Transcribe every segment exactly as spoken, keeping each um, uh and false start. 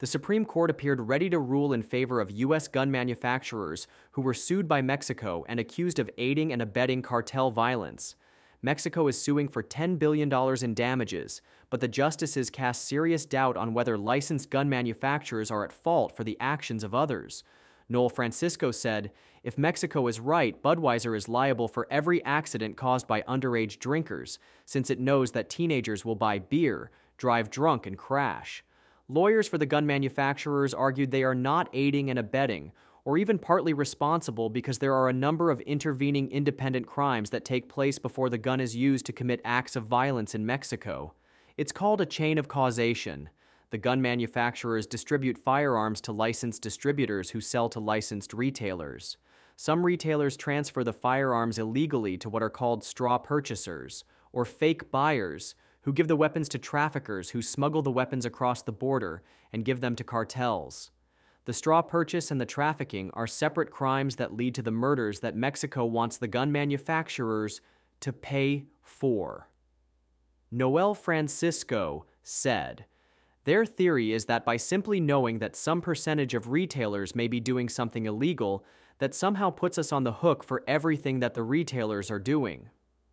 the Supreme Court appeared ready to rule in favor of U S gun manufacturers who were sued by Mexico and accused of aiding and abetting cartel violence. Mexico is suing for ten billion dollars in damages, but the justices cast serious doubt on whether licensed gun manufacturers are at fault for the actions of others. Noel Francisco said, "If Mexico is right, Budweiser is liable for every accident caused by underage drinkers, since it knows that teenagers will buy beer, drive drunk, and crash." Lawyers for the gun manufacturers argued they are not aiding and abetting, or even partly responsible because there are a number of intervening independent crimes that take place before the gun is used to commit acts of violence in Mexico. It's called a chain of causation. The gun manufacturers distribute firearms to licensed distributors who sell to licensed retailers. Some retailers transfer the firearms illegally to what are called straw purchasers, or fake buyers, who give the weapons to traffickers who smuggle the weapons across the border and give them to cartels. The straw purchase and the trafficking are separate crimes that lead to the murders that Mexico wants the gun manufacturers to pay for. Noel Francisco said, "Their theory is that by simply knowing that some percentage of retailers may be doing something illegal, that somehow puts us on the hook for everything that the retailers are doing."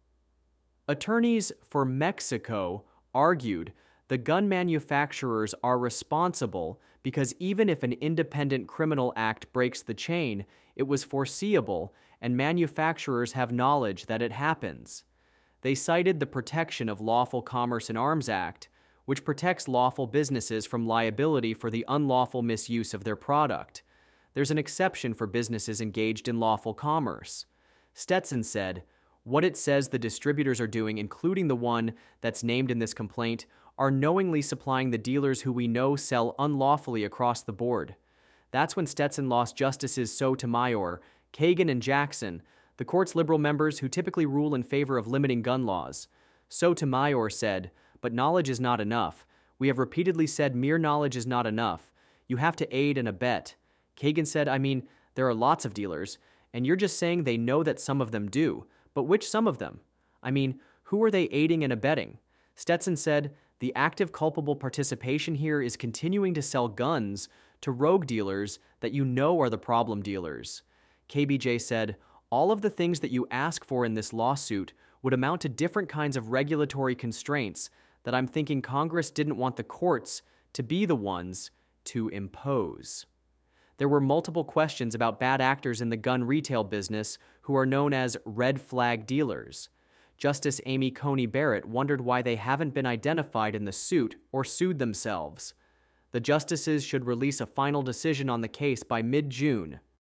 Attorneys for Mexico argued the gun manufacturers are responsible because even if an independent criminal act breaks the chain, it was foreseeable and manufacturers have knowledge that it happens. They cited the Protection of Lawful Commerce in Arms Act, which protects lawful businesses from liability for the unlawful misuse of their product. There's an exception for businesses engaged in lawful commerce. Stetson said, "What it says the distributors are doing, including the one that's named in this complaint, are knowingly supplying the dealers who we know sell unlawfully across the board." That's when Stetson lost Justices Sotomayor, Kagan, and Jackson, the court's liberal members who typically rule in favor of limiting gun laws. Sotomayor said, "But knowledge is not enough. We have repeatedly said mere knowledge is not enough. You have to aid and abet." Kagan said, "I mean, there are lots of dealers, and you're just saying they know that some of them do. But which some of them? I mean, who are they aiding and abetting?" Stetson said, "The active culpable participation here is continuing to sell guns to rogue dealers that you know are the problem dealers." K B J said, "All of the things that you ask for in this lawsuit would amount to different kinds of regulatory constraints that I'm thinking Congress didn't want the courts to be the ones to impose." There were multiple questions about bad actors in the gun retail business who are known as red flag dealers. Justice Amy Coney Barrett wondered why they haven't been identified in the suit or sued themselves. The justices should release a final decision on the case by mid-June.